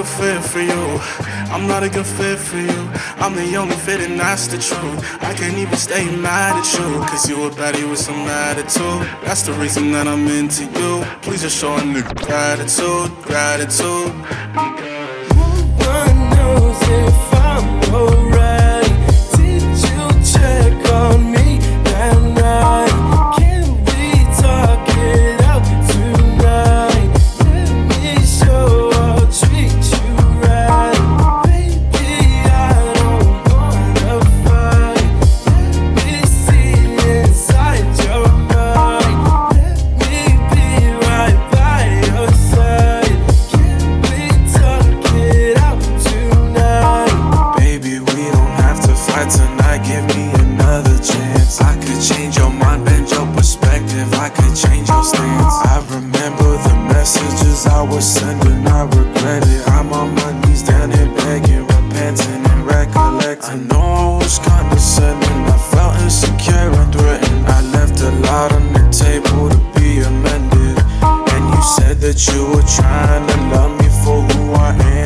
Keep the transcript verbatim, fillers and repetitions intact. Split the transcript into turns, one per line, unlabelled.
good fit for you. I'm not a good fit for you. I'm the only fit and that's the truth. I can't even stay mad at you, cause you a baddie with some attitude. That's the reason that I'm into you. Please just show a nigga gratitude, gratitude.
No one knows if I'm alright. Did you check on me that night? Can we talk it out tonight? Let me show I'll treat you right. Baby, I don't wanna fight. Let me see inside your mind. Let me be right by your side. Can we talk it out tonight?
Baby, we don't have to fight tonight. Give me another chance. I could change your mind, bend your perspective. I could change your stance. I remember the messages I was sending. I regret it. I'm on my knees down here begging, repenting and recollecting. I know I was condescending. I felt insecure and threatened. I left a lot on the table to be amended. And you said that you were trying to love me for who I am.